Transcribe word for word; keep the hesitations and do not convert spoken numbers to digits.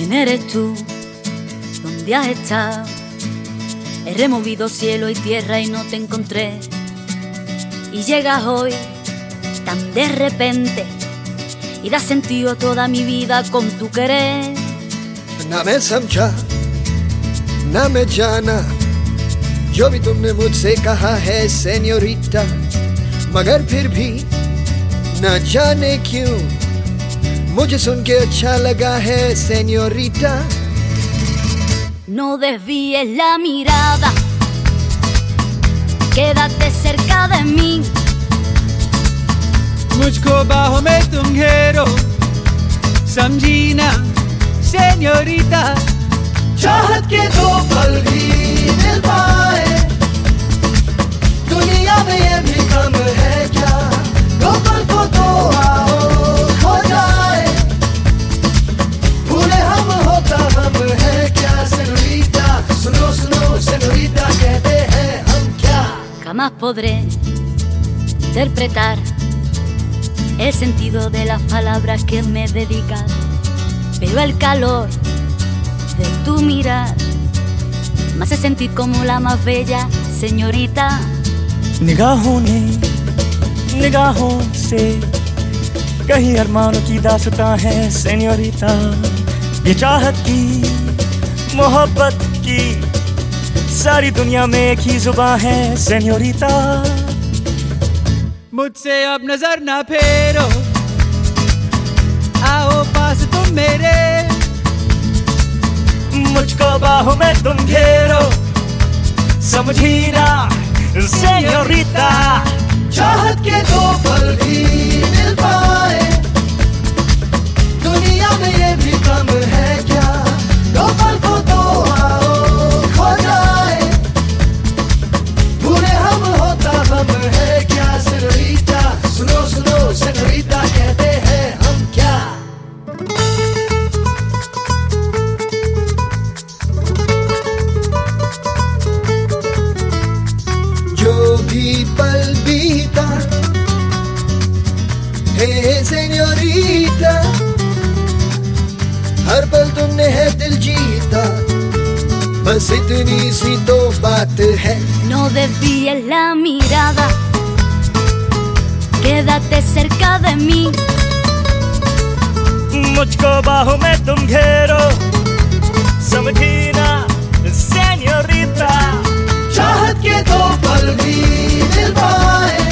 ¿Quién eres tú? ¿Dónde has estado? He removido cielo y tierra y no te encontré. Y llegas hoy tan de repente y das sentido a toda mi vida con tu querer. ना मैं समझा ना मैं जाना जो भी तुमने मुझसे कहा है सेन्योरिटा, मगर फिर भी ना जाने क्यों मुझे सुन के अच्छा लगा है senorita. No desvíes la mirada, quédate cerca de mí. मुझको बाहों में तुम घेरो, समझी ना सेन्योरिटा. चाहत के दो पल भी मिल पाए दुनिया में ये भी कम है क्या, दो पल को तो आओ हो जाए, भूले हम होता हम है क्या सेन्योरिटा. सुनो सुनो सेन्योरिटा कहते हैं हम क्या. Jamás podré interpretar el sentido de las palabras que me dedicas, pero el calor de tu mirar me hace sentir como la más bella señorita. निगाहों ने निगाहों से कहीं अरमानों की दास्तां है सेन्योरिटा. ये चाहत की मोहब्बत की सारी दुनिया में एक ही जुबान है सेन्योरिटा. मुझसे अब नजर ना फेरो, आओ पास तुम मेरे. मुझको बाहों में तुम घेरो, समझी ना सेन्योरिटा. चाहत के दो पल भी मिल पाए दुनिया में ये भी कम है क्या, दो पल को तो आओ खो जाए, भूले हम होता हम है क्या सेन्योरिटा. सुनो सुनो सेन्योरिटा कहते हैं हम क्या. जो भी पल बीता हे सेन्योरिटा, हर पल तुमने है दिल जीता, बस इतनी सी तो बात है. No desvíes la mirada, quédate cerca de mí. मुझको बाहों में तुम घेरो, समझी ना सेन्योरिटा. चाहत के दो पल भी मिल पाए